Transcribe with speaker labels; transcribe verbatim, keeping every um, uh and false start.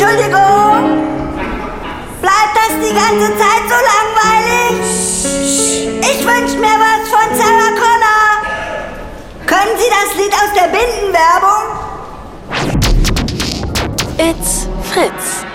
Speaker 1: Entschuldigung. Bleibt das die ganze Zeit so langweilig? Ich wünsch mir was von Sarah Connor. Können Sie das Lied aus der Bindenwerbung?
Speaker 2: It's Fritz.